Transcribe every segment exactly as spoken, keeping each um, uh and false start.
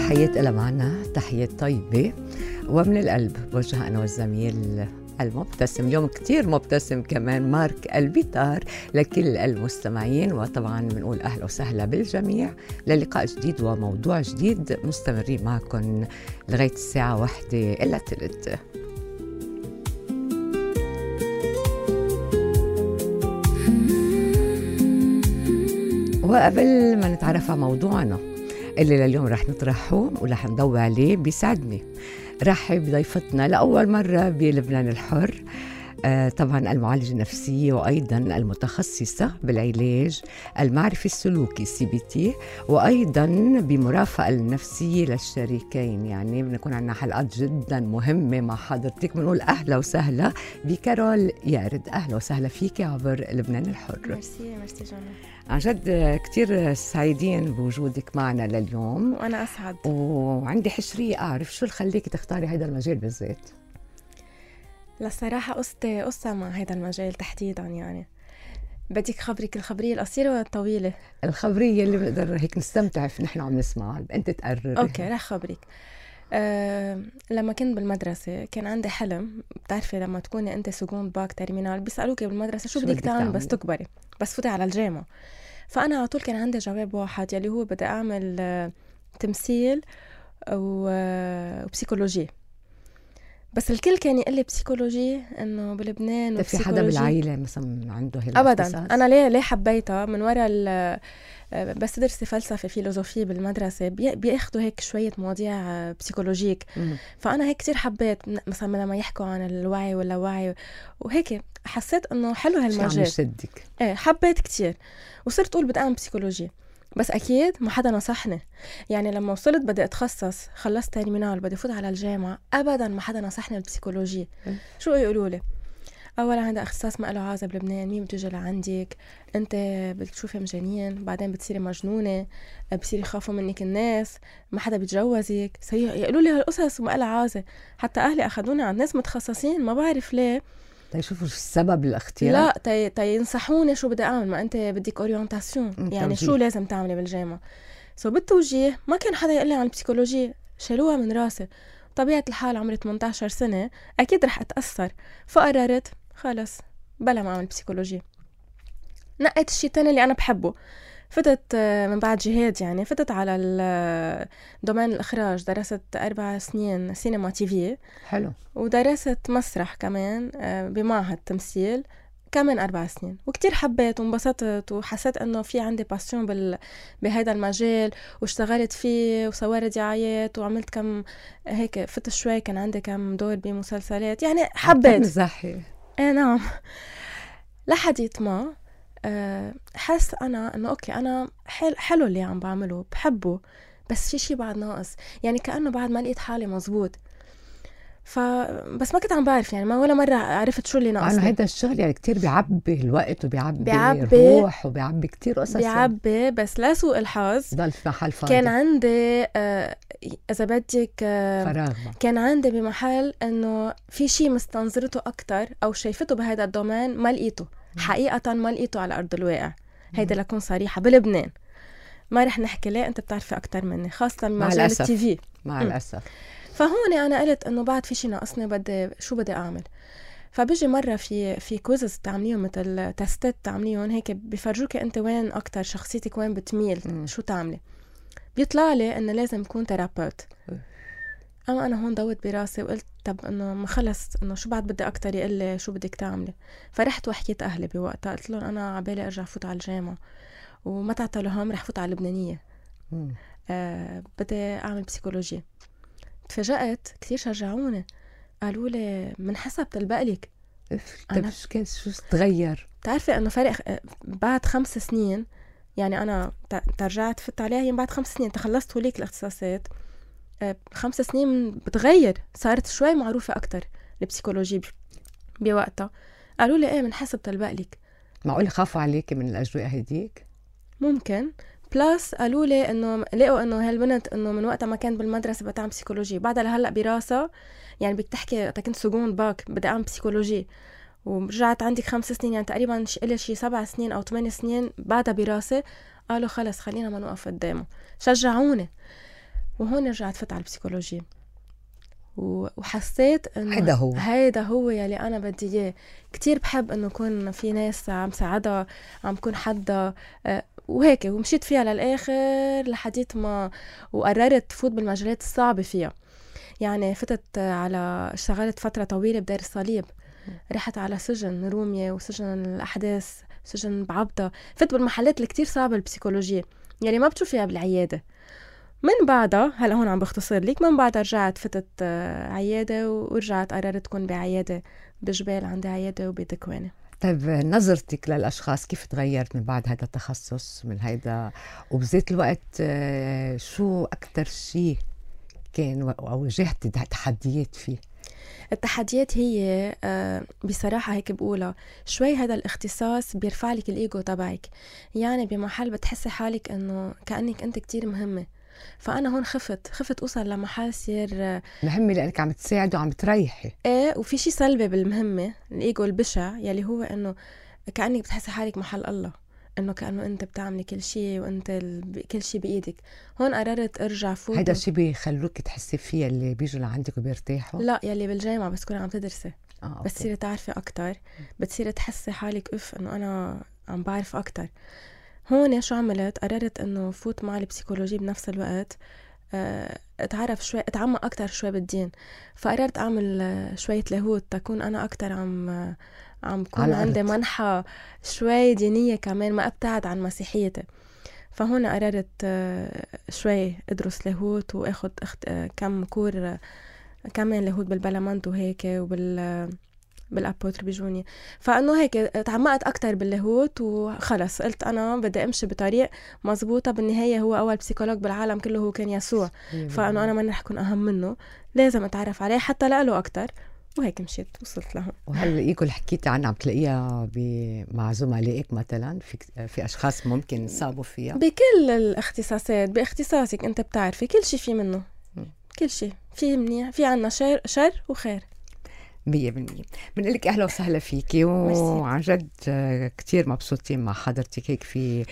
تحيات إلها معنا، تحيات طيبة ومن القلب بوجهها أنا والزميل المبتسم اليوم كتير مبتسم كمان مارك البيطار لكل المستمعين. وطبعا بنقول أهلا وسهلا بالجميع للقاء جديد وموضوع جديد مستمرين معكم لغاية الساعة واحدة إلا تلت. وقبل ما نتعرف على موضوعنا اللي لليوم رح نطرحه ورح نضوي عليه، بيسعدني رحب بضيفتنا لأول مرة بلبنان الحر، آه طبعا المعالجة النفسية وأيضا المتخصصة بالعلاج المعرفي السلوكي سي بي تي، وأيضا بمرافقة النفسية للشريكين. يعني بنكون عندنا حلقات جدا مهمة مع حضرتك. بنقول أهلا وسهلا بكارول يارد. أهلا وسهلا فيك عبر لبنان الحر. ميرسي ميرسي جانا، عن جد كتير سعيدين بوجودك معنا لليوم، وأنا أسعد. وعندي حشرية أعرف شو اللي خليكي تختاري هذا المجال بالذات؟ للصراحة قصتي قصة مع هذا المجال تحديدا. يعني بديك خبرك الخبرية القصيرة ولا الطويلة؟ الخبرية اللي بنقدر هيك نستمتع في نحن عم نسمع، أنت تقرري. أوكي رح خبرك. أه لما كنت بالمدرسة كان عندي حلم. بتعرفي لما تكوني أنت سكوند باك ترمينال بيسألوك بالمدرسة شو, شو بدك تعمل بس تكبري، بس فوتي على الجامعة. فأنا على طول كان عندي جواب واحد يلي هو بدي أعمل آه تمثيل وبسيكولوجي. بس الكل كان يقول لي بسيكولوجي انه بلبنان وبسيكولوجي. في حدا بالعائله مثلا عنده هال ابدا؟ انا ليه ليه حبيتها من وراء بس درسي فلسفه فيلوزوفيه بالمدرسه بياخذوا هيك شويه مواضيع بسيكولوجيك. م- فانا هيك كتير حبيت مثلا لما يحكوا عن الوعي ولا وعي وهيك حسيت انه حلو هالمجال. شو عم يشدك؟ ايه حبيت كتير وصرت اقول بدي اعمل بسيكولوجي. بس أكيد ما حدا نصحني. يعني لما وصلت بدي أتخصص خلصت ترمينال بدي فوت على الجامعة أبدا ما حدا نصحني بالبسيكولوجي. شو يقولوا لي؟ أولا عندها اختصاص ما له عازة بلبنان، مين بتجي لعندك، أنت بتشوفي مجانين، بعدين بتصيري مجنونة، بصير يخافوا منك الناس، ما حدا بيتجوزك. يقولوا لي هالقصص وما لها عازة. حتى أهلي أخذوني عند ناس متخصصين ما بعرف ليه. تيشوفوا شو السبب الاختيار؟ لا تي تينصحوني شو بدي اعمل. ما انت بدك اورينتاسيون يعني توجيه. شو لازم تعملي بالجامعه. سو بالتوجيه ما كان حدا يقول لي عن البسيكولوجي، شالوها من راسي. طبيعه الحال عمري ثمانية عشر سنه اكيد رح اتاثر، فقررت خلص بلا ما اعمل بسيكولوجي. نقيت الشيء الثاني اللي انا بحبه. فتت من بعد جهاد يعني فتت على دومين الإخراج، درست أربع سنين سينما تي في. حلو. ودرست مسرح كمان بمعهد تمثيل كمان أربع سنين، وكتير حبيت وانبسطت وحسيت أنه في عندي باسيون بال... بهذا المجال، واشتغلت فيه وصورت دعايات وعملت كم هيك فت شوي كان عندي كم دور بمسلسلات. يعني حبيت. مزاحي. ايه نعم. لحديت ما أه حس أنا أنه أوكي أنا حل حلو اللي عم بعمله بحبه، بس في شي بعد ناقص. يعني كأنه بعد ما لقيت حالي مزبوط. فبس ما كنت عم بعرف يعني ما ولا مرة عرفت شو اللي ناقصني. أنا هيدا الشغل يعني كتير بيعبي الوقت وبيعبي بيعبي الروح وبيعبي كتير قصص. بيعبي يعني. بس لا سوء الحظ ضل في محل فاضي. كان عندي آه إذا بدك آه فراغ. كان عندي بمحل إنه في شي مستنظرته أكتر أو شايفته بهذا الدومين ما لقيته. حقيقة ما لقيته على أرض الواقع. هيدا لكون صريحة بلبنان ما رح نحكي ليه، أنت بتعرفي أكتر مني خاصة مجال التي في. مع الأسف. فهون أنا قلت إنه بعد في شي ناقصني بدي شو بدي أعمل. فبيجي مرة في في كويزز تعمليهم مثل تستات تعمليهم هيك بيفرجوكي أنت وين أكتر شخصيتك وين بتميل م. شو تعملي. بيطلع لي إنه لازم يكون تيرابوت. أما أنا هون ضوت براسي وقلت طب إنه ما خلص إنه شو بعد بدي أكتر يقول لي شو بدك تعملي. فرحت وحكيت أهلي بوقتها قلت لهم أنا عبالي أرجع فوت على الجامعة وما تعطلوا هم رح فوت على اللبنانية. آه بدي أعمل بسيكولوجيا. تفاجأت كتير شجعوني قالوا لي من حسب تلبقلك. أنا شو شو تغير؟ تعرفي انه فرق بعد خمس سنين يعني انا ترجعت فت عليها هي بعد خمس سنين تخلصت هوليك الاختصاصات. خمس سنين بتغير صارت شوي معروفة اكتر البسيكولوجي بوقتها. قالوا لي ايه من حسب تلبقلك. معقول خافوا عليكي من الاجواء هديك؟ ممكن. بلاس قالوا لي انه لقوا انه هالبنت انه من وقتها ما كانت بالمدرسه بتعمل بسيكولوجي بعدها لهلا براسها. يعني بدك تحكي وقت كنت سكوند باك بدي اعمل بسيكولوجي ورجعت عندك خمس سنين يعني تقريبا إلي شي سبع سنين او ثمان سنين بعدها براسي. قالوا خلص خلينا ما نوقف قدامه. شجعوني. وهون رجعت فت على البسيكولوجي وحسيت انه هيدا هو هيدا هو يلي انا بدي اياه. كتير بحب انه يكون في ناس عم ساعدها، عم كون حدا وهيك، ومشيت فيها للاخر لحديت ما وقررت فوت بالمجالات الصعبه فيها. يعني فتت على اشتغلت فتره طويله بدير الصليب، رحت على سجن رومية وسجن الأحداث، سجن بعبدة، فت بالمحلات اللي كتير صعبة البسيكولوجية يعني ما بتشوفيها بالعيادة. من بعدها هلا هون عم بختصر لك، من بعدها رجعت فتت عيادة ورجعت قررت تكون بعيادة بجبال، عندي عيادة وبدكوانة. طيب نظرتك للأشخاص كيف تغيرت من بعد هذا التخصص من هيدا، وبذات الوقت شو أكتر شيء كان أو واجهت تحديات فيه؟ التحديات هي بصراحة هيك بقولها شوي، هذا الاختصاص بيرفع لك الإيجو تبعك، يعني بمحل بتحسي حالك إنه كأنك أنت كتير مهمة. فأنا هون خفت خفت أوصل لمحل صير مهمة لأنك عم تساعد وعم تريحي. إيه، وفي شيء سلبي بالمهمة، الإيجو البشع يلي هو إنه كأنك بتحسي حالك محل الله، إنه كأنه أنت بتعملي كل شيء وأنت ال... كل شيء بإيدك. هون قررت أرجع فوت. هيدا الشيء بيخلوك تحسي فيه اللي بيجوا لعندك وبيرتاحوا؟ لا، يلي بالجامعة بس تكوني عم تدرسي آه، بس تصيري تعرفي أكتر، بتصيري تحسي حالك أف إنه أنا عم بعرف أكتر. هون شو عملت؟ قررت إنه فوت مع البسيكولوجي بنفس الوقت، اتعرف شوي، اتعمق أكتر شوي بالدين. فقررت أعمل شوية لاهوت تكون أنا أكتر عم عم كون عندي منحة شوي دينية كمان، ما أبتعد عن مسيحيتي. فهون قررت شوي أدرس لاهوت وأخد كم كور كمان لاهوت بالبلمنت وهيك وبال بالأبوتر بيجوني. فأنه هيك تعمقت أكتر باللاهوت وخلص قلت أنا بدي أمشي بطريق مزبوطة. بالنهاية هو أول بسيكولوج بالعالم كله هو كان يسوع، فأنه أنا ما رح أكون أهم منه، لازم أتعرف عليه حتى لقله أكتر، وهيك مشيت وصلت لهم. وهل الإيجو اللي حكيتي عنها عم تلاقيها مع زملائك مثلا؟ في في أشخاص ممكن صابوا فيها بكل الاختصاصات؟ باختصاصك أنت بتعرفي كل شيء في منه، كل شيء في منيح، في عنا شر, شر وخير. مية بالمية. بنقلك أهلا وسهلا فيكي، وعن جد كتير مبسوطين مع حضرتك، هيك في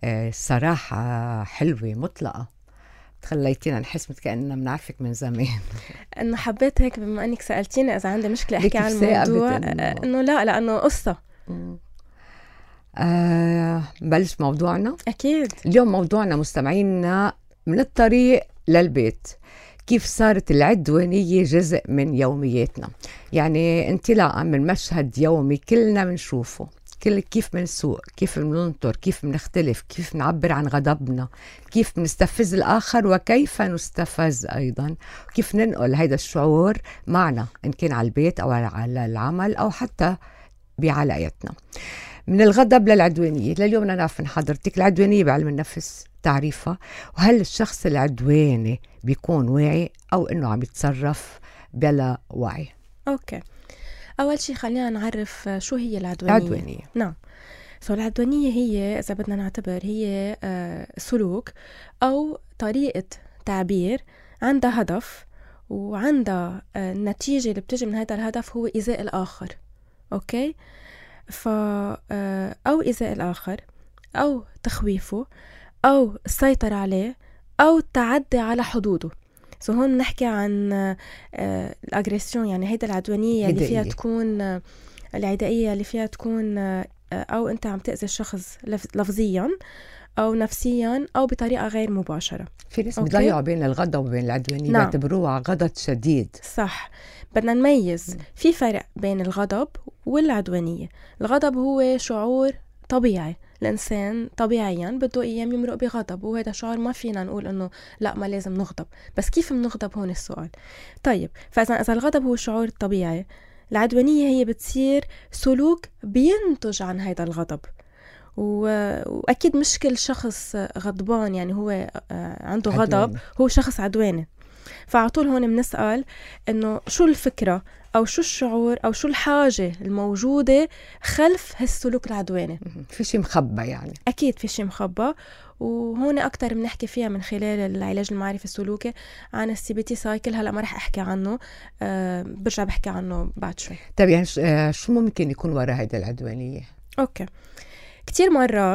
صراحة حلوة مطلقة خليتينا نحس كأننا بنعرفك من زمان. انه حبيت هيك بما انك سألتيني اذا عندي مشكلة احكي عن الموضوع، انه لا لانه قصة. آه بلش موضوعنا. اكيد. اليوم موضوعنا مستمعينا من الطريق للبيت، كيف صارت العدوانية جزء من يومياتنا، يعني انطلاقا من مشهد يومي كلنا بنشوفه، كل كيف منسوق، كيف مننطر، كيف منختلف، كيف نعبر عن غضبنا، كيف نستفز الآخر وكيف نستفز أيضا، كيف ننقل هيدا الشعور معنا إن كان على البيت أو على العمل أو حتى بعلاقتنا. من الغضب للعدوانية، لليوم نعرف من حضرتك العدوانية بعلم النفس تعريفها، وهل الشخص العدواني بيكون واعي أو إنه عم يتصرف بلا وعي؟ أوكي، أول شيء خلينا نعرف شو هي العدوانية. العدوانية نعم، سو العدوانية هي إذا بدنا نعتبر هي سلوك أو طريقة تعبير عندها هدف، وعندها النتيجة اللي بتجي من هذا الهدف هو إيذاء الآخر. أوكي، ف أو إيذاء الآخر أو تخويفه أو السيطرة عليه أو التعدي على حدوده. سو هون نحكي عن آه الأغريسيون، يعني هيدا العدوانية اللي فيها تكون آه العدائية اللي فيها تكون آه أو أنت عم تأذي الشخص لفظيا أو نفسيا أو بطريقة غير مباشرة. في ناس بيضيعوا بين الغضب وبين العدوانية، نعم. بيعتبروها غضب شديد. صح، بدنا نميز في فرق بين الغضب والعدوانية. الغضب هو شعور طبيعي، الإنسان طبيعيا بده أيام يمرق بغضب، وهذا شعور ما فينا نقول إنه لا ما لازم نغضب، بس كيف بنغضب هون السؤال. طيب، فإذا إذا الغضب هو شعور طبيعي، العدوانية هي بتصير سلوك بينتج عن هذا الغضب، وأكيد مش كل شخص غضبان يعني هو عنده غضب عدواني. هو شخص عدواني. فعطول هون بنسأل إنه شو الفكرة أو شو الشعور أو شو الحاجة الموجودة خلف هالسلوك العدواني. في شيء مخبى يعني. أكيد في شيء مخبى، وهون أكتر بنحكي فيها من خلال العلاج المعرفي السلوكي عن السي بي تي سايكل. هلأ ما رح أحكي عنه، أه برجع بحكي عنه بعد شوي. طيب يعني شو ممكن يكون وراء هيدا العدوانية؟ أوكي، كتير مرات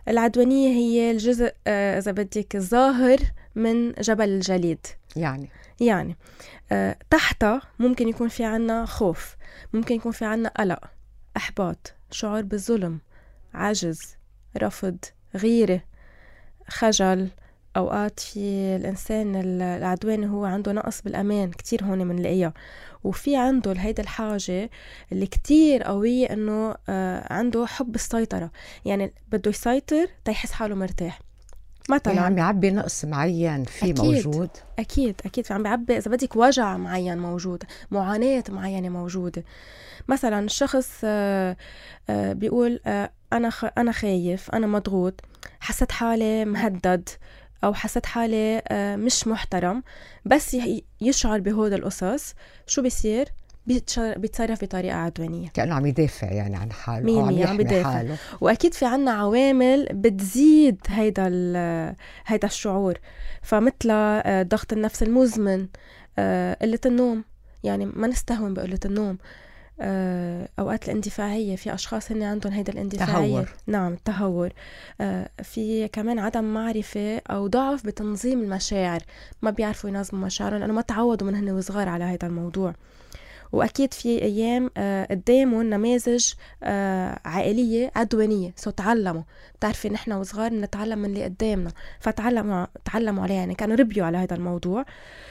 العدوانية هي الجزء آه إذا بدك الظاهر من جبل الجليد. يعني يعني آه تحتها ممكن يكون في عنا خوف، ممكن يكون في عنا قلق، إحباط، شعور بالظلم، عجز، رفض، غيرة، خجل. أوقات في الإنسان العدواني هو عنده نقص بالأمان كتير، هون منلاقيها. وفي عنده هيدا الحاجة اللي كتير قوية إنه آه عنده حب السيطرة، يعني بده يسيطر تيحس حاله مرتاح. مثلا عم يعبي نقص معين في أكيد موجود. أكيد أكيد عم بيعبي إذا بدك وجع معين موجود، معاناة معينة موجودة. مثلا الشخص آه آه بيقول آه أنا خ... أنا خايف، أنا مضغوط، حسيت حالي مهدد، أو حسيت حالي آه مش محترم. بس يشعر بهود القصص شو بيصير؟ بيتصرف بطريقة عدوانية، كأنه عم يدافع يعني عن حاله أو عم يحمي حاله. وأكيد في عنا عوامل بتزيد هيدا هيدا الشعور، فمثل ضغط النفس المزمن، قلة النوم، يعني ما نستهون بقلة النوم. أوقات الاندفاعية، في أشخاص هن عندهم هيدا الاندفاعية. تهور. نعم التهور. في كمان عدم معرفة أو ضعف بتنظيم المشاعر، ما بيعرفوا ينظموا مشاعرهم لأنه ما تعودوا من هن وصغار على هيدا الموضوع. وأكيد في أيام قدامهم نماذج عائلية عدوانية، سو تعلموا. بتعرفي نحن وصغار نتعلم من اللي قدامنا، فتعلموا تعلموا عليه، يعني كانوا ربيوا على هذا الموضوع.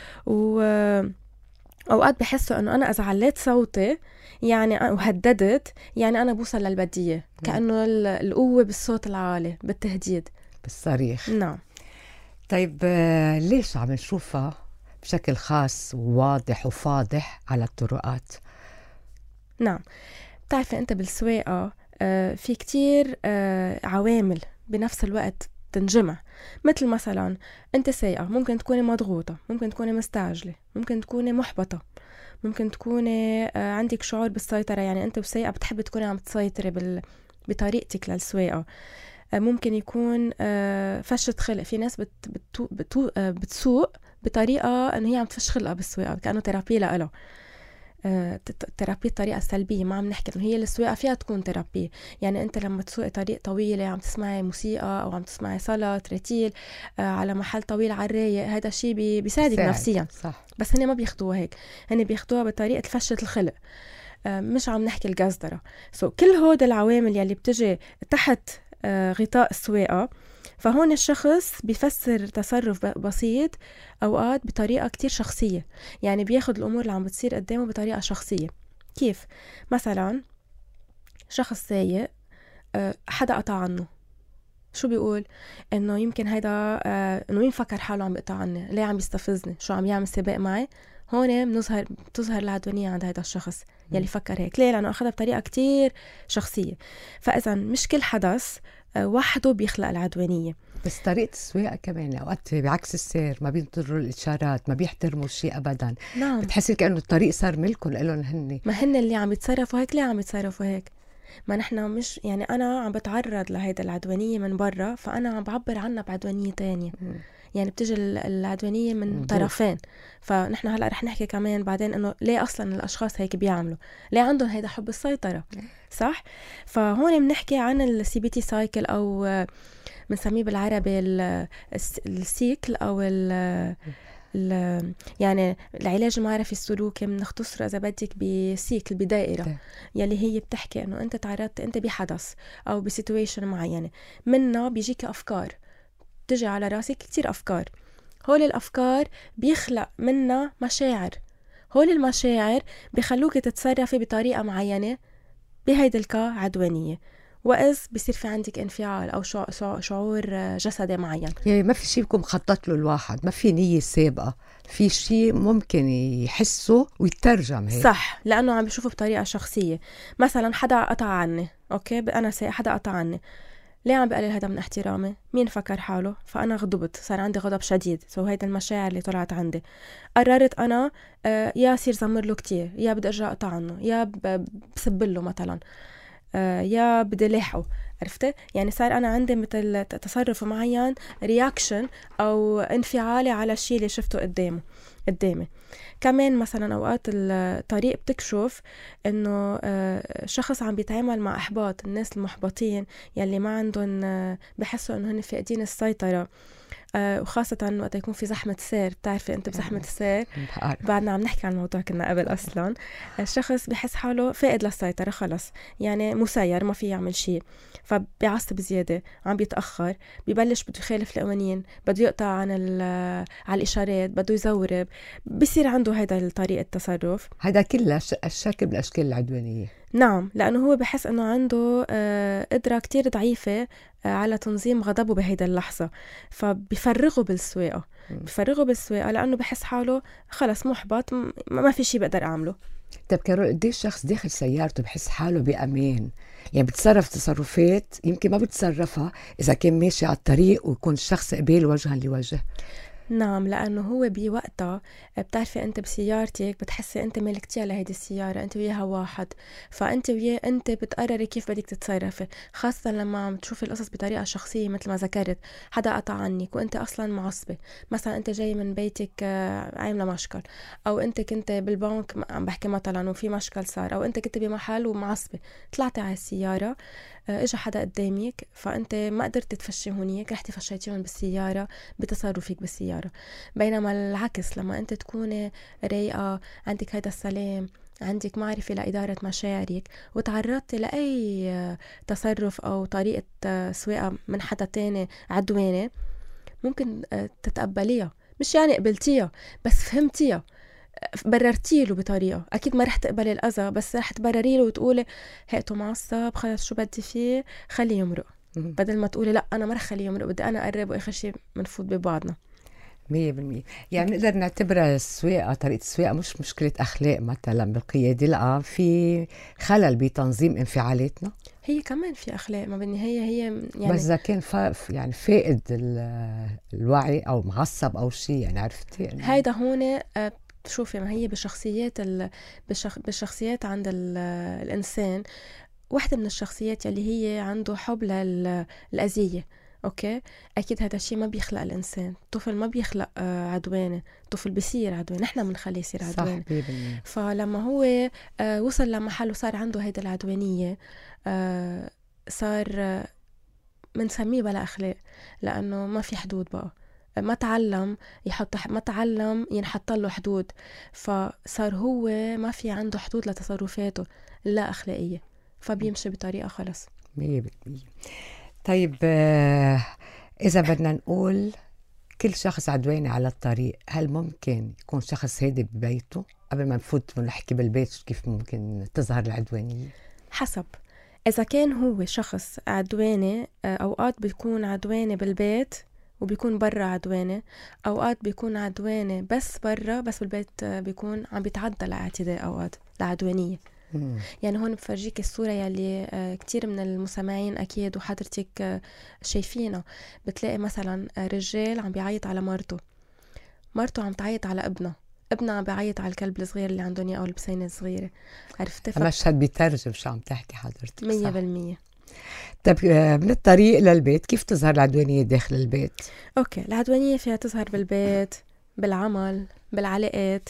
وأوقات بحسوا أنه أنا إذا عليت صوتي يعني وهددت يعني أنا بوصل للبدية، كأنه القوة بالصوت العالي، بالتهديد، بالصريخ. نعم. طيب ليش عم نشوفها بشكل خاص وواضح وفاضح على الطرقات؟ نعم، بتعرفي أنت بالسواقة في كتير عوامل بنفس الوقت تنجمع. مثل مثلا أنت سايقة، ممكن تكوني مضغوطة، ممكن تكوني مستعجلة، ممكن تكوني محبطة، ممكن تكوني عندك شعور بالسيطرة، يعني أنت وسايقة بتحبي تكوني عم تسيطري بال... بطريقتك للسواقة. ممكن يكون فشة خلق، في ناس بت... بتو... بتو... بتسوق بطريقة أنه هي عم تفش خلقها بالسواقة، كأنه ترابي لها. ترابي الطريقة السلبية، ما عم نحكي إنه هي السواقة فيها تكون ترابي. يعني أنت لما تسوقي طريق طويلة عم تسمعي موسيقى أو عم تسمعي صلاة رتيل على محل طويل على الرايق، هذا الشيء بي بيساعدك نفسيا. صح. بس هن ما بياخدوها هيك، هن بياخدوها بطريقة فشة الخلق، مش عم نحكي القصدرة. سو كل هود العوامل يلي بتجي تحت غطاء السواقة، فهون الشخص بيفسر تصرف بسيط أوقات بطريقة كتير شخصية، يعني بياخد الأمور اللي عم بتصير قدامه بطريقة شخصية. كيف؟ مثلا شخص سايق، حدا قطع عنه، شو بيقول؟ إنه يمكن هيدا إنه مين فكر حاله عم بيقطع عني، ليه عم يستفزني، شو عم يعمل سباق معي. هون بنظهر بتظهر العدوانية عند هيدا الشخص يلي فكر هيك. ليه؟ لأنه أخذها بطريقة كتير شخصية. فإذا مش كل حدث وحده بيخلق العدوانية. بس طريقة السواقة كمان أوقات بعكس السير، ما بينطروا الإشارات، ما بيحترموا الشيء أبدا. نعم. بتحسي كأنه الطريق صار ملكم لهم هن، ما هن اللي عم يتصرفوا هيك. ليه عم يتصرفوا هيك؟ ما نحن مش يعني أنا عم بتعرض لهيدا العدوانية من برا، فأنا عم بعبر عنها بعدوانية تانية. م. يعني بتجي العدوانية من م. طرفين. فنحن هلأ رح نحكي كمان بعدين إنه ليه أصلا الأشخاص هيك بيعملوا، ليه عندهم هيدا حب السيطرة. م. صح؟ فهون بنحكي عن السي بي تي سايكل، أو بنسميه بالعربي السيكل، أو ال يعني العلاج المعرفي السلوكي، بنختصره إذا بدك بسيكل، بدائرة يلي هي بتحكي إنه أنت تعرضت أنت بحدث أو بسيتويشن معينة، منها بيجيك أفكار، بتجي على راسك كتير أفكار. هول الأفكار بيخلق منها مشاعر، هول المشاعر بيخلوك تتصرفي بطريقة معينة، بهيدا الكا عدوانية. وإذ بيصير في عندك انفعال أو شعور جسدي معين، يعني ما في شيء بيكون مخطط له الواحد، ما في نية سابقة، في شيء ممكن يحسه ويترجم هيك. صح، لأنه عم بيشوفه بطريقة شخصية. مثلا حدا قطع عني، أوكي، أنا سي حدا قطع عني، ليه عم بقلل هذا من احترامي؟ مين فكر حاله؟ فأنا غضبت، صار عندي غضب شديد. سو هيدا المشاعر اللي طلعت عندي. قررت أنا آه يا صير زمر له كتير، يا بدي أرجع قطع عنه، يا بسبله مثلا، آه يا بدي لاحقه. عرفتي؟ يعني صار أنا عندي مثل تصرف معين، رياكشن أو انفعالي على الشيء اللي شفته قدامه. قدامي. كمان مثلا أوقات الطريق بتكشف إنه شخص عم بيتعامل مع إحباط، الناس المحبطين يلي ما عندهم بحسوا إنه هن فاقدين السيطرة، وخاصة وقت يكون في زحمة سير. بتعرفي أنت بزحمة السير بعدنا عم نحكي عن الموضوع كنا قبل أصلا. الشخص بحس حاله فاقد للسيطرة خلص، يعني مسير ما في يعمل شيء، فبيعصب زيادة، عم بيتأخر، بيبلش بده يخالف القوانين، بده يقطع عن على الإشارات، بده يزورب، بصير عنده هيدا الطريقة التصرف. هذا كله الشكل بالأشكال العدوانية. نعم، لأنه هو بحس أنه عنده قدرة كتير ضعيفة على تنظيم غضبه بهيدا اللحظة، فبيفرغه بالسواقة بيفرغه بالسواقة لأنه بحس حاله خلص محبط، ما في شي بقدر أعمله. طب كارول، قديش شخص داخل سيارته بحس حاله بأمان، يعني بتصرف تصرفات يمكن ما بتصرفها إذا كان ماشي على الطريق ويكون الشخص قبال وجها لوجه؟ نعم، لأنه هو بوقتها بتعرفي أنت بسيارتك بتحسي أنت ملكتيها لهيدي السيارة، أنت وياها واحد، فأنت وياه أنت بتقرري كيف بدك تتصرفي، خاصة لما عم تشوفي القصص بطريقة شخصية مثل ما ذكرت. حدا قطع عنك وأنت أصلا معصبة، مثلا أنت جاي من بيتك عاملة مشكل، أو أنت كنت بالبنك عم بحكي مثلا وفي مشكل صار، أو أنت كنت بمحل ومعصبة، طلعتي على السيارة اجى حدا قدامك، فانت ما قدرت تفشي هونيك، رحتي فشيتيهم بالسياره بتصرفك بالسياره. بينما العكس لما انت تكوني رايقه، عندك هيدا السلام، عندك معرفة لإدارة مشاعرك، وتعرضتي لأي تصرف أو طريقة سواقة من حدا تاني عدواني، ممكن تتقبليها، مش يعني قبلتيها بس فهمتيها، بررتي له بطريقة. أكيد ما رح تقبلي الأذى، بس رح تبرري له وتقولي هيئته معصب، خلص شو بدي فيه، خليه يمرق، بدل ما تقولي لا أنا ما رح خليه يمرق، بدي أنا أقرب وآخر شيء منفوت ببعضنا. مية بالمية. يعني نقدر نعتبرها السواقة، طريقة السواقة مش مشكلة أخلاق مثلا بالقيادة، لا في خلل بتنظيم انفعالاتنا. هي كمان في أخلاق، ما بالنهاية هي يعني بس إذا كان فا يعني فائد الوعي أو معصب أو شيء، يعني عرفتي هيدا هون شوفي، ما هي بشخصيات ال... بشخ... بالشخصيات عند ال... الإنسان، واحدة من الشخصيات اللي هي عنده حب للأذية. أوكي، أكيد هذا الشيء ما بيخلق الإنسان، طفل ما بيخلق عدوانة، طفل بيصير عدوانة، نحن منخليه يصير عدوانة. فلما هو وصل لمحل وصار عنده هيدا العدوانية، صار منسميه بلا أخلاق، لأنه ما في حدود بقى، ما تعلم يحط ما تعلم ينحط له حدود، فصار هو ما في عنده حدود لتصرفاته لا أخلاقية، فبيمشي بطريقة خلص. مية بالمية. طيب إذا بدنا نقول كل شخص عدواني على الطريق، هل ممكن يكون شخص هادي ببيته؟ قبل ما نفوت ونحكي بالبيت كيف ممكن تظهر العدوانية. حسب، إذا كان هو شخص عدواني، أوقات بيكون عدواني بالبيت وبيكون برا عدواني، أوقات بيكون عدواني بس برا، بس بالبيت بيكون عم بيتعدى لاعتداء، أوقات لعدوانية. مم. يعني هون بفرجيك الصورة يلي كتير من المستمعين أكيد وحضرتك شايفينها، بتلاقي مثلا رجال عم بيعيط على مرته، مرته عم تعيط على ابنه، ابنه عم بيعيط على الكلب الصغير اللي عنده اياه او البسينه الصغيره. عرفتي؟ مشهد بيترجم شو عم تحكي حضرتك. مية بالمية. طب من الطريق للبيت كيف تظهر العدوانية داخل البيت؟ اوكي، العدوانية فيها تظهر بالبيت، بالعمل، بالعلاقات،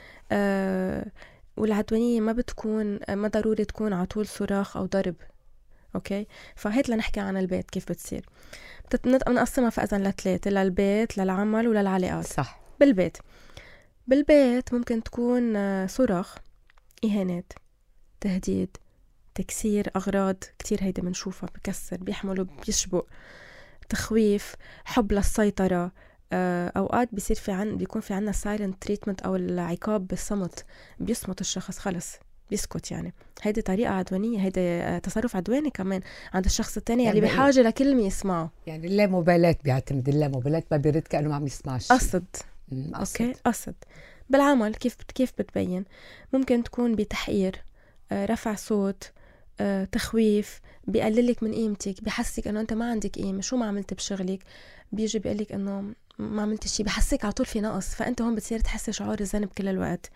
آه والعدوانية ما بتكون ما ضروري تكون على طول صراخ أو ضرب. أوكي، فهيت لنحكي عن البيت كيف بتصير. بنقسمها فإذا لثلاثة، للبيت، للعمل، وللعلاقات. صح. بالبيت بالبيت ممكن تكون صراخ، إهانات، تهديد، تكسير أغراض، كتير هيدا منشوفها، بكسر، بيحملوا، بيشبق، تخويف، حب للسيطرة. أوقات بيصير في عن بيكون في عنا silent treatment أو العقاب بالصمت، بيصمت الشخص خلص بيسكت. يعني هيدي طريقة عدوانية، هيدا تصرف عدواني كمان عند الشخص التاني يعني اللي بحاجة لكلمة يسمعه. يعني اللامبالاة، بيعتمد اللامبالاة، ما بيرد كأنه ما عم يسمع شيء. قصد. أوكي، قصد. بالعمل كيف كيف بتبين؟ ممكن تكون بتحقير، رفع صوت، تخويف، بيقللك من قيمتك، بحسك انه انت ما عندك قيمه، شو ما عملت بشغلك بيجي بيقلك انه ما عملت شيء، بحسك على طول في نقص، فانت هون بتصير تحسي شعور الذنب كل الوقت،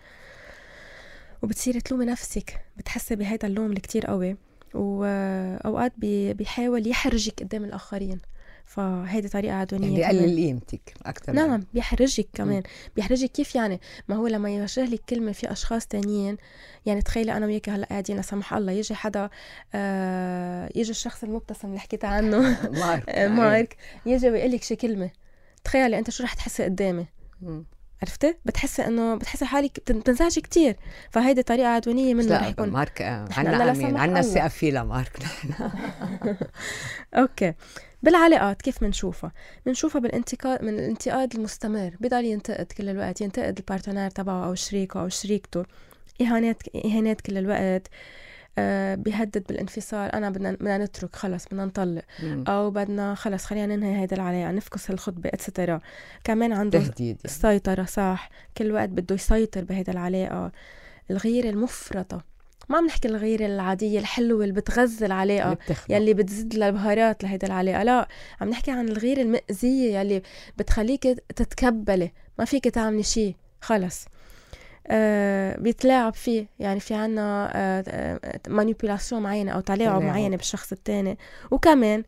وبتصير تلومي نفسك، بتحسي بهيدا اللوم اللي كتير قوي، واوقات بيحاول يحرجك قدام الاخرين، فهيدي طريقة عدوانية. يعني يقلل قيمتك أكتر. نعم، بيحرجك كمان. م. بيحرجك كيف يعني؟ ما هو لما يوجه لك كلمة في أشخاص تانيين، يعني تخيلي أنا وياك هلأ قاعدين لا سمح الله يجي حدا آه يجي الشخص المبتسم اللي حكيت عنه مارك مارك يجي ويقول لك شي كلمة، تخيلي أنت شو رح تحسي قدامي؟ م. عرفتي؟ بتحسي انه بتحسي حالك بتنزعجي كتير. فهيدي طريقه عدوانيه منه. رح يكون مارك عنا امين، عنا الثقه فيه لمارك. اوكي. بالعلاقات كيف بنشوفها؟ بنشوفها بالانتقاد، من الانتقاد المستمر، بضل ينتقد كل الوقت، ينتقد البارتنير تبعه او شريكه او شريكته، اهانات اهانات كل الوقت، أه بيهدد بالانفصال، انا بدنا بدنا نترك خلص، بدنا نطلق، مم. او بدنا خلص خلينا ننهي هيدا العلاقه، نفكس الخطبه اتسترا. كمان عنده تهديد يعني. السيطره، صح، كل وقت بده يسيطر بهيدا العلاقه. الغيره المفرطه، ما عم نحكي الغيره العاديه الحلوه اللي بتغذي العلاقه، يلي بتزيد البهارات لهيدا العلاقه، لا، عم نحكي عن الغيره المأذيه يلي بتخليك تتكبلي، ما فيك تعملي شيء خلص. آه بيتلاعب فيه، يعني في عنا آه آه مانيبيولاسيون معينة أو تلاعب معينة بالشخص التاني. وكمان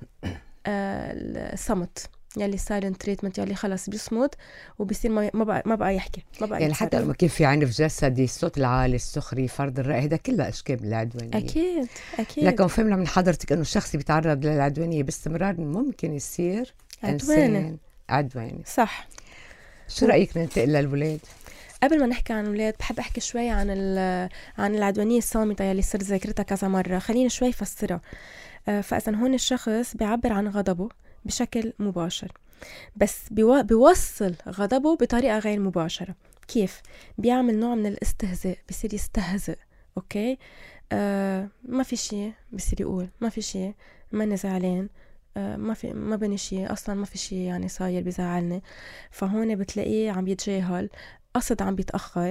آه الصمت، يلي سايلنت تريتمنت، يلي خلص بيصمت وبيصير ما بقى ما بقى يحكي، ما بقى يعني حتى لما كيف في عنف جسدي، الصوت العالي، السخري، فرض الرأي، هذا كلها أشكال من العدوانية. أكيد أكيد. لكن فهمنا من حضرتك إنه الشخص بيتعرض للعدوانية باستمرار ممكن يصير إنسان عدواني. صح. شو رأيك ننتقل للولاد؟ قبل ما نحكي عن الولاد بحب أحكي شوي عن عن العدوانية الصامتة يلي صرت ذاكرتها كذا مرة. خليني شوي فسرها. فإذا هون الشخص بيعبر عن غضبه بشكل مباشر، بس بيو... بيوصل غضبه بطريقة غير مباشرة. كيف؟ بيعمل نوع من الاستهزاء، بيصير يستهزئ. أوكي؟ آه ما في شيء، بيصير يقول ما في شيء، ماني زعلان، آه ما في ما بني شيء أصلا، ما في شيء يعني صاير بيزعلني. فهون بتلاقيه عم يتجاهل، قصد عم بيتأخر،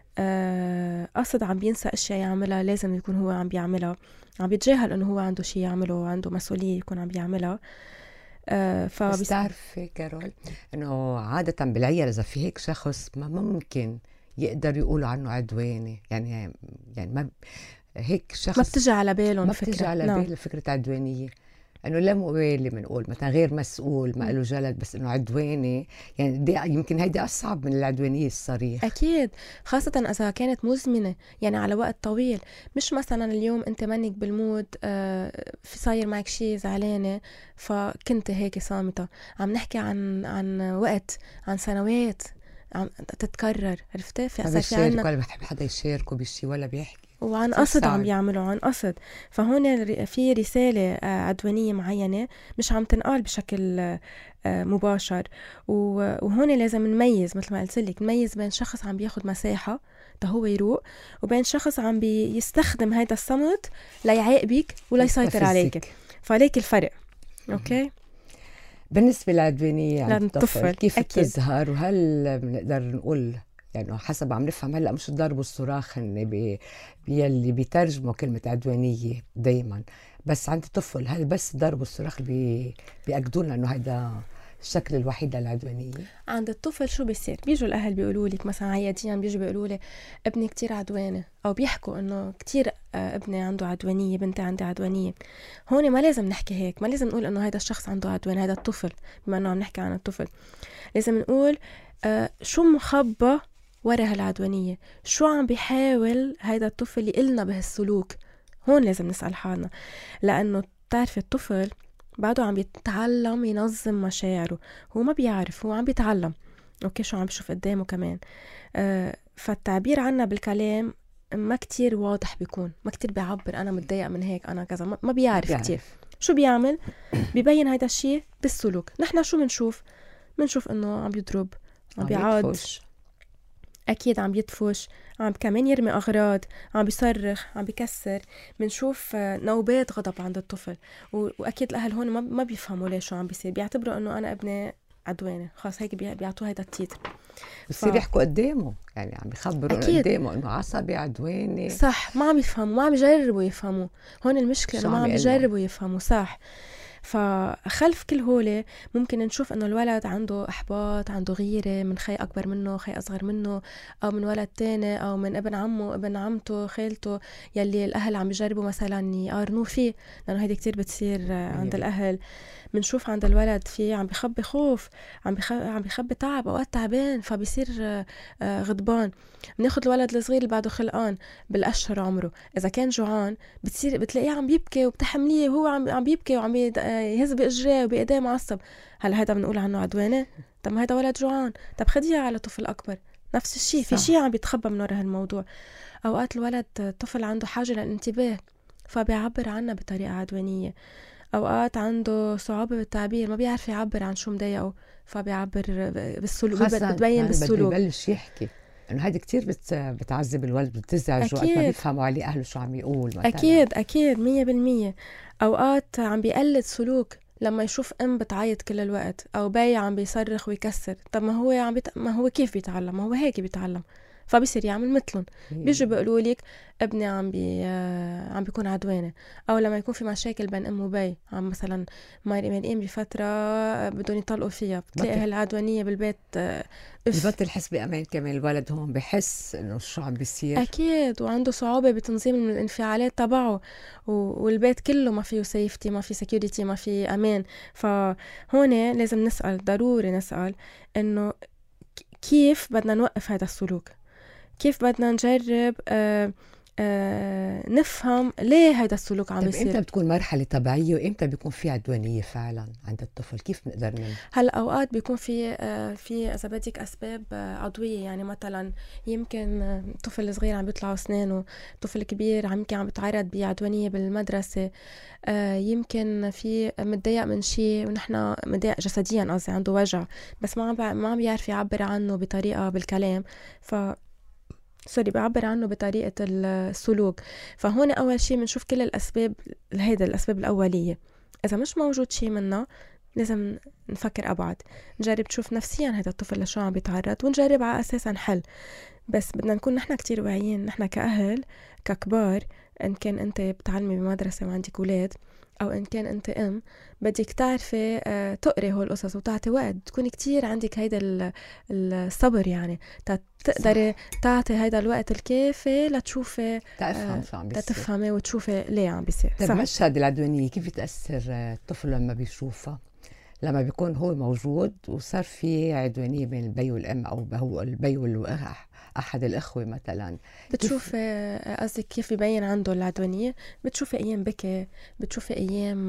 آه قصد عم بينسى أشياء يعملها لازم يكون هو عم بيعملها، عم بيتجاهل إنه هو عنده شيء يعمله، عنده مسؤولية يكون عم بيعملها. آه بس تعرفي كارول إنه عادة بالعيلة إذا في هيك شخص ما ممكن يقدر يقولوا عنه عدواني، يعني يعني ما هيك شخص ما بتجي على بالهم، ما بتجي على باله فكرة عدوانية، انه لا مبالي بنقول مثلا غير مسؤول، ما له جلد، بس انه عدواني، يعني دي يمكن هيدي اصعب من العدوانيه الصريح. اكيد، خاصه اذا كانت مزمنه يعني على وقت طويل، مش مثلا اليوم انت منك بالمود، آه في صاير معك شيء زعلانه فكنت هيك صامته. عم نحكي عن عن وقت، عن سنوات عم تتكرر. عرفتي؟ في صار في عنا ولا بحب حدا يشاركه بشيء ولا بيحكي، وعن قصد عم بيعملوا عن قصد. فهون في رسالة عدوانية معينة مش عم تنقال بشكل مباشر. وهون لازم نميز، مثل ما قلت لك، نميز بين شخص عم بياخد مساحة تا هو يروق، وبين شخص عم بيستخدم هيدا الصمت ليعاقبك ولا يسيطر عليك. فعليك الفرق. اوكي. بالنسبة للعدوانية عند الطفل كيف بتظهر، وهل بنقدر نقول يعني حسب عم نفهم هلا مش الضرب والصراخ اللي بي يلي بيترجموا كلمة عدوانية دايما، بس عند الطفل هل بس الضرب والصراخ بي بيأكدوا لنا انه هيدا الشكل الوحيد للعدوانية؟ عند الطفل شو بيصير؟ بيجوا الاهل بيقولوا لك مثلا عياديا، بيجوا بيقولوا لي ابني كتير عدواني، او بيحكوا انه كتير ابني عنده عدوانية، بنتي عندي عدوانية. هون ما لازم نحكي هيك، ما لازم نقول انه هيدا الشخص عنده عدوان، هيدا الطفل، بما انه عم نحكي عن الطفل لازم نقول آه شو مخبى ورا هالعدوانية، شو عم بيحاول هيدا الطفل يقلنا بهالسلوك. هون لازم نسأل حالنا، لأنه تعرف الطفل بعده عم بيتعلم ينظم مشاعره، هو ما بيعرف، هو عم بيتعلم أوكي شو عم بيشوف قدامه كمان. آه فالتعبير عنا بالكلام ما كتير واضح بيكون، ما كتير بيعبر أنا متضايق من هيك، أنا كذا، ما بيعرف, بيعرف كتير. شو بيعمل؟ بيبين هيدا الشيء بالسلوك. نحنا شو منشوف؟ منشوف إنه عم يضرب، عم بيعاد، أكيد عم يدفش، عم كمان يرمي أغراض، عم بيصرخ، عم بيكسر. بنشوف نوبات غضب عند الطفل، وأكيد الأهل هون ما بيفهموا ليش شو عم بيصير، بيعتبروا أنه أنا ابني عدواني، خلاص هيك بيعطوه هيدا التيتر. بصير ف... يحكوا قدامه، يعني عم بيخبروا قدامه انه عصبي عدواني، صح. ما عم يفهموا، ما عم يجربوا يفهموا. هون المشكله انه ما عم يجربوا يفهموا، صح. فخلف كل هولي ممكن نشوف انه الولد عنده احباط، عنده غيرة من خي اكبر منه، خي اصغر منه، او من ولد تاني، او من ابن عمه، ابن عمته، خالته، يلي الاهل عم بيجربوا مثلا يقارنوه فيه، لانه هيدي كتير بتصير عند الاهل. بنشوف عند الولد في عم بيخبي خوف، عم بيخبي, عم بيخبي تعب، اوقات تعبان فبيصير غضبان. بناخد الولد الصغير اللي بعده خلقان بالاشهر عمره، اذا كان جوعان بتصير بتلاقيه عم بيبكي وبتحمليه وهو عم عم بيبكي وعم يهز باجريه وبايديه معصب. هلا هذا بنقول عنه عدوانه؟ طب ما هذا ولد جوعان، طب خديها على طفل اكبر. نفس الشيء، في شيء عم بيتخبى من وراء هالموضوع. اوقات الولد طفل عنده حاجه للانتباه فبيعبر عنها بطريقه عدوانيه. اوقات عنده صعوبه بالتعبير، ما بيعرف يعبر عن شو مضايقه فبيعبر بالسلوك، بتبين بالسلوك، ببلش يحكي. انه هذه كتير بت... بتعذب الولد، بتزعجه وقت ما بيفهموا عليه اهله شو عم يقول مثلا. اكيد اكيد مية بالمية. اوقات عم بيقلد سلوك لما يشوف ام بتعيط كل الوقت او باي عم بيصرخ ويكسر. طب ما هو عم بيت... ما هو كيف بيتعلم؟ ما هو هيك بيتعلم، فبيصير يعمل مثلهم. بيجوا بيقولوا لك ابني عم بي عم بيكون عدواني. او لما يكون في مشاكل بين ام وبي، عم مثلا مريم بفتره بدهم يطلقوا فيها، بتلاقي هالعدوانيه بالبيت. ببطل يحس بامان كمان الولد، هون بحس انه شو عم بيصير. اكيد، وعنده صعوبه بتنظيم الانفعالات تبعه، والبيت كله ما فيه سيفتي، ما فيه سكيورتي، ما فيه امان. فهون لازم نسال، ضروري نسال انه كيف بدنا نوقف هذا السلوك، كيف بدنا نجرب آه آه نفهم ليه هذا السلوك عم يصير. امتى بتكون مرحلة طبيعية وامتى بيكون في عدوانية فعلا عند الطفل؟ كيف بنقدر نعمل؟ هلا اوقات بيكون في آه في اذا بدك اسباب آه عضويه، يعني مثلا يمكن آه طفل صغير عم بيطلعوا اسنانه، طفل كبير عم يمكن عم بيتعرض بعدوانيه بالمدرسه، آه يمكن في متضايق من شيء ونحن متضايق جسديا، قصدي عنده وجع بس ما عم ما عم بيعرف يعبر عنه بطريقه بالكلام، ف سوري بعبر عنه بطريقة السلوك. فهون أول شيء بنشوف كل الأسباب، هيدا الأسباب الأولية. إذا مش موجود شيء منها لازم نفكر أبعد، نجرب نشوف نفسيا هذا الطفل لشو عم بيتعرض ونجرب على أساسا حل. بس بدنا نكون نحن كتير واعيين، نحن كأهل ككبار، إن كان أنت بتعلمي بمدرسة وعندك أولاد، أو إن كان أنت أم، بدك تعرفي آه تقري هول القصص وتعطي وقت، تكوني كتير عندك هيدا الصبر، يعني تقدري تعطي هيدا الوقت الكافي لتشوفي تفهم شو عم بيصير، تفهمي وتشوفي ليه عم بيصير. طيب مشهد العدوانية كيف بتأثر الطفل لما بيشوفها، لما بيكون هو موجود وصار في عدوانية بين البي والأم أو هو البي والأخ أحد الأخوة مثلا؟ بتشوفي قصدك كيف بيبين عنده العدوانية؟ بتشوفي أيام بكي، بتشوفي أيام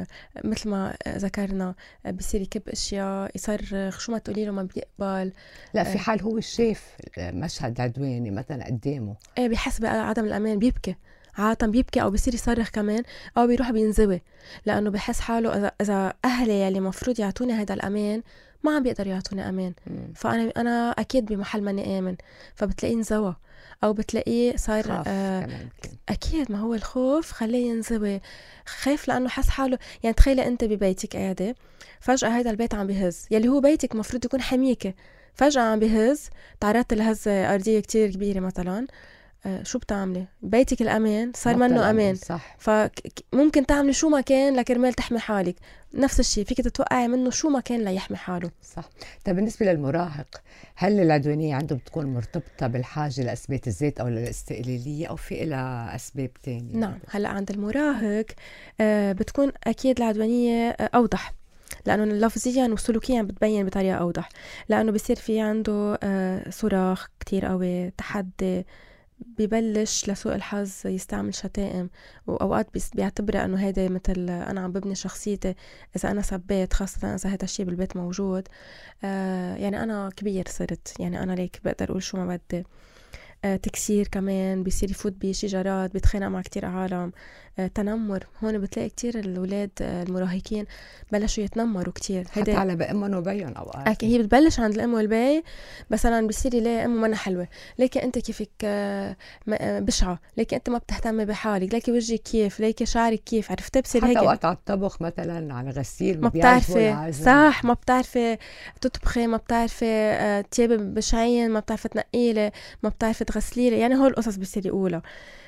مثل ما ذكرنا بيصير يكب أشياء، يصرخ، شو ما تقولي له ما بيقبل. لا في حال هو شاف مشهد عدواني مثلا قدامه، ايه بيحس بعدم الأمان، بيبكي عادة، بيبكي أو بيصير يصرخ كمان، أو بيروح بينزوي، لأنه بحس حاله إذا أهلي يلي مفروض يعطوني هذا الأمان ما عم بيقدروا يعطوني أمان، مم. فأنا أنا أكيد بمحل ماني آمن، فبتلاقيه انزوى أو بتلاقيه صار آه أكيد. ما هو الخوف خليه ينزوي، خايف لأنه حس حاله. يعني تخيلي أنت ببيتك قاعدة، فجأة هذا البيت عم بيهز، يلي هو بيتك مفروض يكون حميكي، فجأة عم بيهز، تعرضت لهزة أرضية كتير كبيرة مثلا، آه شو بتعملي؟ بيتك الأمان صار منه أمان، صح. فممكن تعملي شو ما كان لكرمال تحمي حالك. نفس الشيء فيك تتوقعي منه شو ما كان ليحمي حاله، صح. طيب بالنسبة للمراهق، هل العدوانية عنده بتكون مرتبطة بالحاجة لإثبات الذات أو للاستقلالية، أو في إلها أسباب تانية؟ نعم، هلأ عند المراهق آه بتكون أكيد العدوانية آه أوضح، لأنه لفظيا وسلوكيا بتبين بطريقة أوضح، لأنه بيصير في عنده آه صراخ كتير قوي، تحدي، ببلش لسوء الحظ يستعمل شتائم، وأوقات بيعتبر أنه هيدا مثل أنا عم ببني شخصيتي إذا أنا سبيت، خاصة إذا هذا الشيء بالبيت موجود. آه يعني أنا كبير صرت، يعني أنا ليك بقدر أقول شو ما بدي. آه تكسير كمان، بيصير يفوت بشجرات، بيتخانق مع كتير عالم. آه تنمر، هون بتلاقي كتير الأولاد آه المراهقين بلشوا يتنمروا كتير، حتى على بأمهم وبيهم أوقات. هي بتبلش عند الأم والبي، مثلا بيصير يلاقي أمه منا حلوة، ليكي أنت كيفك آه بشعة، ليكي أنت ما بتهتمي بحالك، ليكي وجهك كيف، ليكي شعرك كيف، عرفتي؟ بصير هيك حتى وقت على الطبخ مثلا، على غسيل ما بتعرفي، صح، ما بتعرفي تطبخي، ما بتعرفي آه تيابي بشعين، ما بتعرفي تنقيلي، ما بتعرفي تغسليلي، يعني هول القصص بيصير يقولها.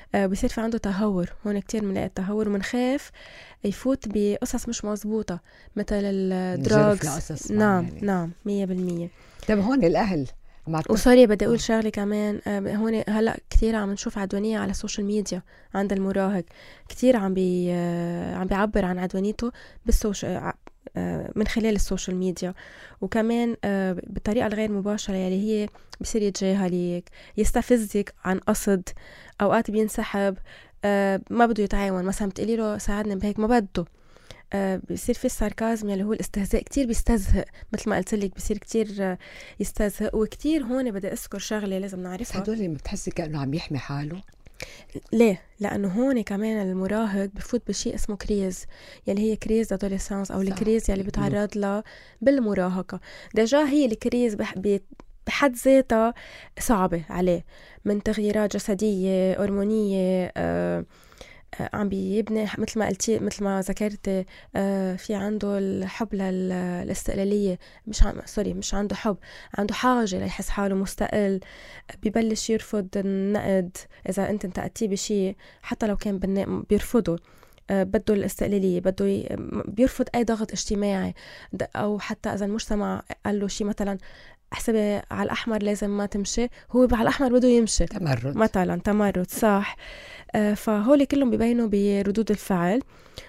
آه بيصير في عنده تهور. هون كتير بنلاقي التهور، ومنخاف يفوت بقصص مش مزبوطة مثل الدراجز. نعم يعني. نعم مية بالمية. طب هون الأهل وسوري بدي أقول شغلة كمان. هون هلأ كتير عم نشوف عدوانية على السوشيال ميديا عند المراهق، كتير عم بي عم بيعبر عن عدوانيته بالسوشيال من خلال السوشيال ميديا، وكمان بالطريقة الغير مباشرة يلي هي بصير يتجاهلك، يستفزك عن قصد، أوقات بينسحب، ما بده يتعاون. مثلا بتقولي له ساعدني بهيك ما بده. آه بيصير في الساركازم يلي هو الاستهزاء، كتير بيستهزئ مثل ما قلت لك، بيصير كتير آه يستهزئ. وكتير هون بدي أذكر شغلة لازم نعرفها. هدول اللي بتحسي كأنه عم يحمي حاله. ليه؟ لأنه هون كمان المراهق بفوت بشيء اسمه كريز، يلي هي كريز أدوليسانس أو الكريز يلي بتعرض لها بالمراهقة. دجا هي الكريز بح بحد ذاتها صعبة عليه، من تغييرات جسدية هرمونية، آه عم بيبني مثل ما قلتي مثل ما ذكرت. آه في عنده الحب للاستقلالية، مش عم سوري مش عنده حب، عنده حاجة ليحس حاله مستقل. ببلش يرفض النقد، إذا أنت انتقدتيه بشيء حتى لو كان بناء بيرفضه. آه بده الاستقلالية، بده ي... بيرفض أي ضغط اجتماعي، أو حتى إذا المجتمع قال له شيء مثلا حسبي على الأحمر لازم ما تمشي، هو على الأحمر بده يمشي. تمرد مثلا تمرد صح. آه فهولي كلهم بيبينوا بردود الفعل.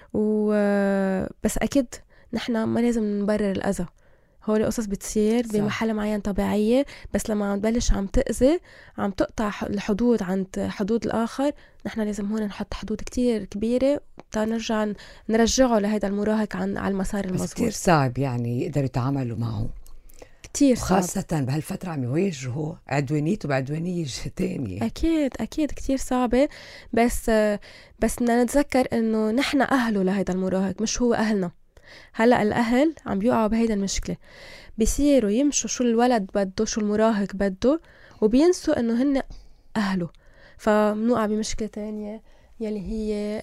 وبس أكيد نحنا ما لازم نبرر الأذى، هولي قصص بتصير بمحل معين طبيعية، بس لما عم تبلش عم تأذي، عم تقطع الحدود عند حدود الآخر، نحنا لازم هون نحط حدود كتير كبيرة تنرجع نرجعه لهذا المراهق عن على المسار المظبوط. بس كتير صعب يعني يقدروا يتعاملوا معه كتير، خاصة بهالفترة عم يواجهوا عدوانيته بعدوانية تانية. أكيد أكيد كتير صعبة، بس بس بدنا نتذكر إنه نحن أهله لهذا المراهق مش هو أهلنا. هلأ الأهل عم بيقعوا بهيدا المشكلة، بيصيروا يمشوا شو الولد بده شو المراهق بده، وبينسوا إنه هن أهله، فمنوقع بمشكلة تانية يلي هي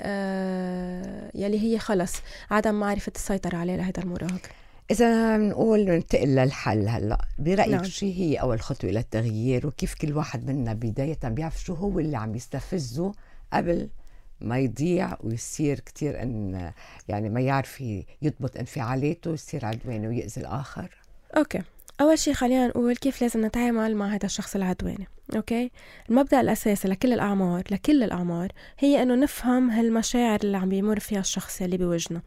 آه يلي هي خلص عدم معرفة السيطرة عليه لهذا المراهق. إذا بنقول ننتقل للحل هلأ برأيك نعم. شو هي أول خطوة إلى التغيير، وكيف كل واحد منا بداية بيعرف شو هو اللي عم يستفزه قبل ما يضيع ويصير كتير أن يعني ما يعرف يضبط انفعالاته ويصير عدواني ويأذي الآخر؟ أوكي، أول شيء خلينا نقول كيف لازم نتعامل مع هذا الشخص العدواني. أوكي، المبدأ الأساسي لكل الأعمار لكل الأعمار هي أنه نفهم هالمشاعر اللي عم بيمر فيها الشخص اللي بوجهنا.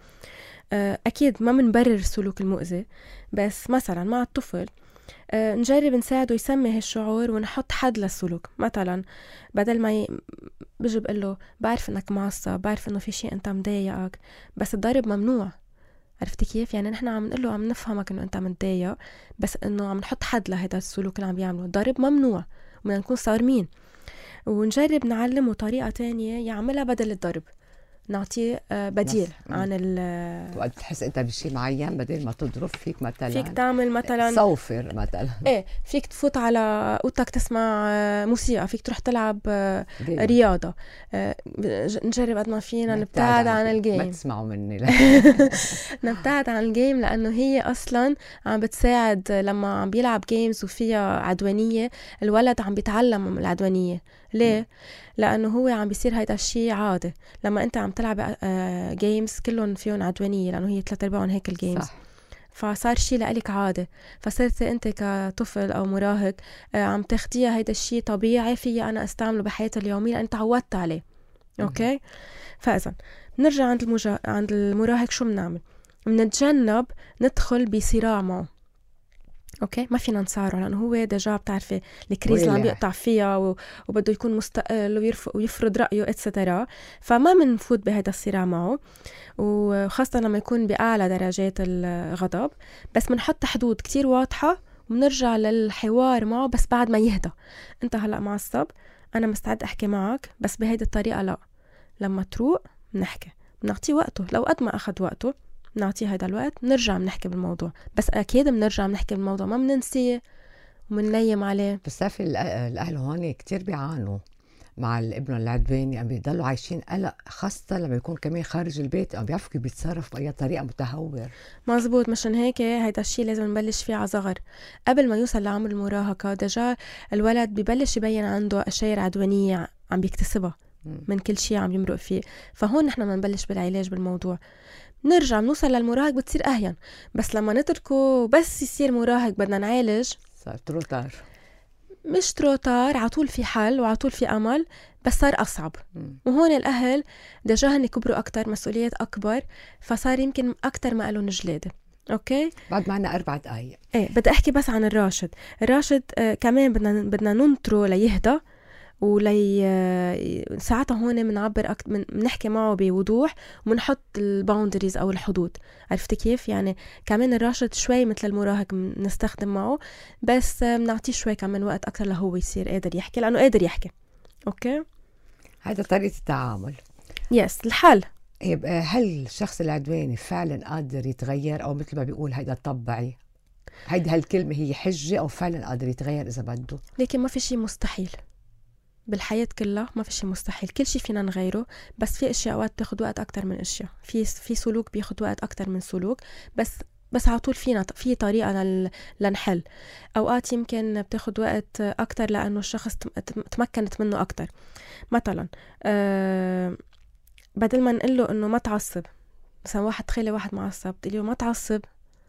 أكيد ما منبرر السلوك المؤذي، بس مثلا مع الطفل أه نجرب نساعده يسمي هالشعور ونحط حد للسلوك. مثلا بدل ما ي... بجي بقول له بعرف انك معصب، بعرف انه في شيء انت مضايقك، بس الضرب ممنوع. عرفتي كيف؟ يعني نحن عم نقول له عم نفهمك انه انت متضايق، بس انه عم نحط حد لهذا السلوك اللي عم بيعمله. الضرب ممنوع، بدنا نكون صارمين، ونجرب نعلمه طريقة تانية يعملها بدل الضرب. نعطيه بديل عن ال وقت تحس انت بشيء معين بدل ما تضرب فيك مثلا فيك تعمل مثلا صوفر مثلا، ايه فيك تفوت على اوضتك تسمع موسيقى، فيك تروح تلعب جيم. رياضة. نجرب قد ما فينا نبتعد عن, عن الجيم. ما تسمعوا مني نبتعد عن الجيم، لأنه هي أصلا عم بتساعد لما عم بيلعب جيمز وفيها عدوانية، الولد عم بيتعلم العدوانية. ليه؟ لأنه هو عم بيصير هيدا الشيء عادة. لما أنت عم تلعب جيمز كلهم فيهم عدوانية، لأنه هي ثلاثة أرباعهم هيك الجيمز، صح. فصار شيء لألك عادة، فصرت أنت كطفل أو مراهق عم تاخديها هيدا الشيء طبيعي في أنا استعمله بحياتي اليومية لأن تعودت عليه. أوكي؟ فإذا نرجع عند المجا... عند المراهق شو بنعمل؟ بنتجنب ندخل بصراع معه. اوكي، ما فينا نصارعه لانه هو دجا بتعرفي الكريز اللي عم بيقطع فيها و... وبده يكون مستقل ويرف... ويفرض رايه اتسترا، فما بنفوت بهذا الصراع معه، وخاصه لما يكون باعلى درجات الغضب. بس بنحط حدود كتير واضحه وبنرجع للحوار معه، بس بعد ما يهدى. انت هلا معصب، انا مستعد احكي معك بس بهيدي الطريقه لا، لما تروق بنحكي، بنعطيه وقته. لو قد ما اخذ وقته نعطيه هذا الوقت، نرجع بنحكي بالموضوع. بس أكيد بنرجع بنحكي بالموضوع، ما بننسيه ومننيم عليه. بس في الأهل هون كتير بيعانوا مع الابن العدواني، عم بيضلوا عايشين قلق، خاصة لما يكون كمان خارج البيت عم بيعرفوا كيف بيتصرف بأي طريقة متهور. مزبوط، مشان هيك هيدا الشيء لازم نبلش فيه على صغر، قبل ما يوصل لعمر المراهقة. دجا الولد ببلش يبين عنده أشياء عدوانية عم بيكتسبها من كل شيء عم يمرق فيه. فهون نحن بنبلش بالعلاج بالموضوع، نرجع نوصل للمراهق بتصير أهين، بس لما نتركه بس يصير مراهق بدنا نعالج صار تروتار، مش تروتار، عطول في حل وعطول في أمل، بس صار أصعب. مم. وهون الأهل دجا هن كبروا أكتر، مسؤوليات أكبر، فصار يمكن أكتر ما قالوا جلادة. أوكي، بعد معنا أربع دقايق. إيه بدي أحكي بس عن الراشد. الراشد آه كمان بدنا بدنا ننطره ليهدى، ولي آه ساعتها هون بنعبر أكتر، من بنحكي معه بوضوح وبنحط الباوندريز أو الحدود. عرفتي كيف؟ يعني كمان الراشد شوي مثل المراهق نستخدم معه، بس آه بنعطيه شوي كمان وقت أكتر لهو يصير قادر يحكي، لأنه قادر يحكي. أوكي، هذا طريقة التعامل. يس الحل. يبقى هل الشخص العدواني فعلا قادر يتغير، او مثل ما بيقول هيدا طبعي، هيدي هالكلمة هي حجة، او فعلا قادر يتغير اذا بده؟ لكن ما في شيء مستحيل بالحياة كلها، ما في شيء مستحيل، كل شيء فينا نغيره، بس في اشياء اوقات بتاخد وقت اكتر من اشياء، في في سلوك بياخد وقت اكتر من سلوك، بس بس على طول فينا في طريقة لل... لنحل. اوقات يمكن بتاخد وقت اكتر لانه الشخص تمكنت منه اكتر. مثلا أه... بدل ما نقول له انه ما تعصب، مثلا واحد تخيلي واحد معصب تقولي له ما تعصب،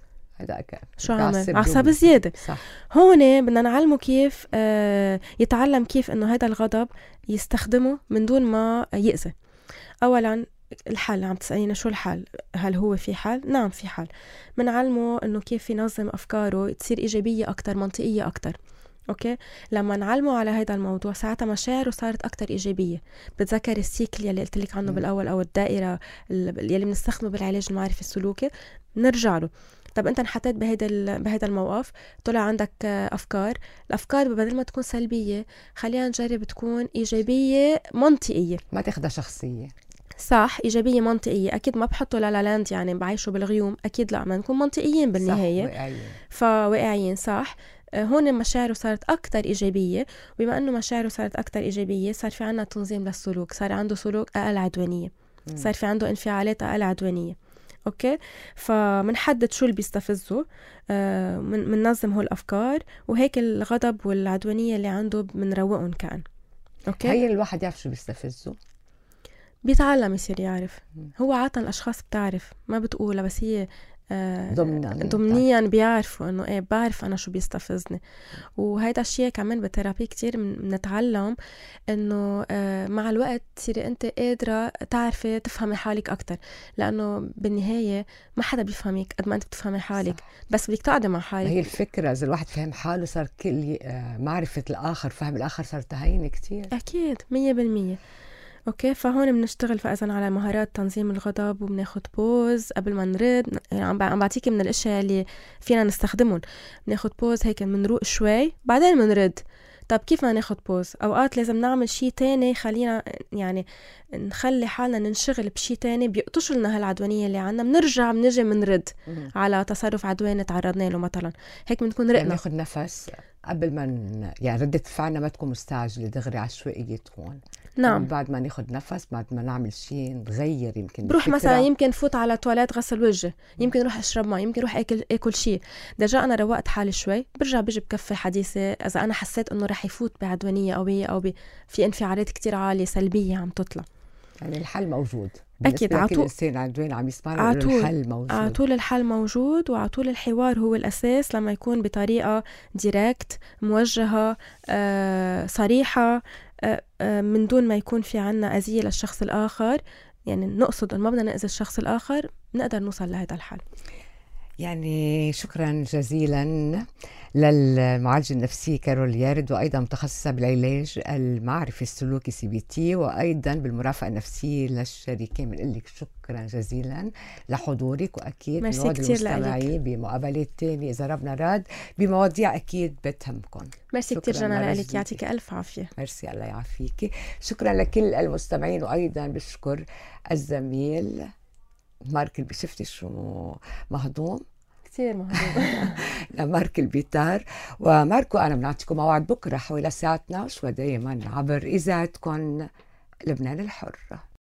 هذا شو عمل؟ عصب زيادة. صح. هون بدنا نعلمه كيف آه يتعلم كيف انه هذا الغضب يستخدمه من دون ما يأذي. اولا الحل، عم تسألينا شو الحل؟ هل هو في حل؟ نعم في حل. بنعلمه انه كيف ينظم افكاره تصير ايجابية اكتر، منطقية اكتر. اوكي، لما نعلمه على هذا الموضوع ساعتها مشاعره صارت اكتر ايجابيه. بتذكر السيكل يلي قلت لك عنه بالاول، او الدائره يلي بنستخدمه بالعلاج المعرفي السلوكي، نرجع له. طب انت انحطيت بهيدا بهيدا الموقف، طلع عندك افكار، الافكار بدل ما تكون سلبيه خلينا نجرب تكون ايجابيه منطقيه، ما تاخدها شخصيه. صح، ايجابيه منطقيه. اكيد ما بحطه لا لا لاند يعني بعيشه بالغيوم، اكيد لا، ما نكون منطقيين بالنهايه. صح، واقعيين. فواقعيين، صح. هون مشاعره صارت أكتر إيجابية، وبما أنه مشاعره صارت أكتر إيجابية صار في عنا تنظيم للسلوك، صار عنده سلوك أقل عدوانية، صار في عنده انفعالات أقل عدوانية. أوكي، فمنحدد شو اللي بيستفزه، آه مننظم هو الأفكار، وهيك الغضب والعدوانية اللي عنده بنروقهم كان. أوكي، هي الواحد يعرف شو بيستفزه، بيتعلم يصير يعرف. هو عادة الأشخاص بتعرف، ما بتقولها، بس هي ضمنيا ضمنيا بيعرفوا انه ايه بعرف انا شو بيستفزني. وهيدا الشيء كمان بالثيرابي كتير بنتعلم انه آه مع الوقت تصيري انت قادره تعرفي تفهمي حالك اكتر، لانه بالنهايه ما حدا بيفهمك قد ما انت بتفهمي حالك. صح. بس بدك تقعدي مع حالك. هي الفكره، اذا الواحد فهم حاله صار كل آه معرفه الاخر، فهم الاخر، صارت هينه كتير. اكيد مية بالمية. اوكي، فهون بنشتغل فاذا على مهارات تنظيم الغضب، وبناخد بوز قبل ما نرد. يعني عم بعطيكي من الاشياء اللي فينا نستخدمهم. بناخد بوز هيك بنروق شوي بعدين بنرد. طب كيف ما ناخد بوز؟ اوقات لازم نعمل شيء تاني، خلينا يعني نخلي حالنا ننشغل بشيء تاني بيقطش لنا هالعدوانيه اللي عنا، بنرجع بنجي بنرد على تصرف عدواني تعرضنا له مثلا. هيك بنكون رقنا. يعني ناخد نفس قبل ما ن... يعني ردة فعلنا ما تكون مستعجلة دغري عشوائية تكون. نعم، بعد ما ناخد نفس، بعد ما نعمل شيء نغير، يمكن بروح مثلا يمكن فوت على تواليت غسل وجه، يمكن روح اشرب ماء، يمكن روح اكل اكل شيء. دجا انا روقت حالي شوي، برجع بيجي بكفي حديثه. اذا انا حسيت انه رح يفوت بعدوانيه قويه او ب... في انفعالات كتير عاليه سلبيه عم تطلع، يعني الحل موجود. اكيد عطول الانسان عدوان عم يسمعنا، عطول الحل موجود، عطول الحل موجود، وعطول الحوار هو الاساس. لما يكون بطريقه ديركت موجهه آه صريحه، آه آه من دون ما يكون في عنا اذيه للشخص الاخر، يعني نقصد ان ما بدنا نأذي الشخص الاخر، نقدر نوصل لهذا الحل. يعني شكرا جزيلا للمعالجة النفسية كارول يارد، وأيضا متخصصة بالعلاج المعرفي السلوكي سي بي تي، وأيضا بالمرافقة النفسية للشريكين. بنقول لك شكرا جزيلا لحضورك، وأكيد بنوعد المستمعين بمقابلات تانية إذا ربنا راد بمواضيع أكيد بتهمكم. ميرسي كتير جنى لك، يعطيك ألف عافية. ميرسي، الله يعافيك. شكرا لكل المستمعين، وأيضا بشكر الزميل مارك. شفتي شو مهضوم؟ كتير مهضوم. لمارك البيتار. وماركو أنا بنعطيكم موعد بكرة حوالي الساعة اثنعش، ودائما عبر إذاعتكم لبنان الحر.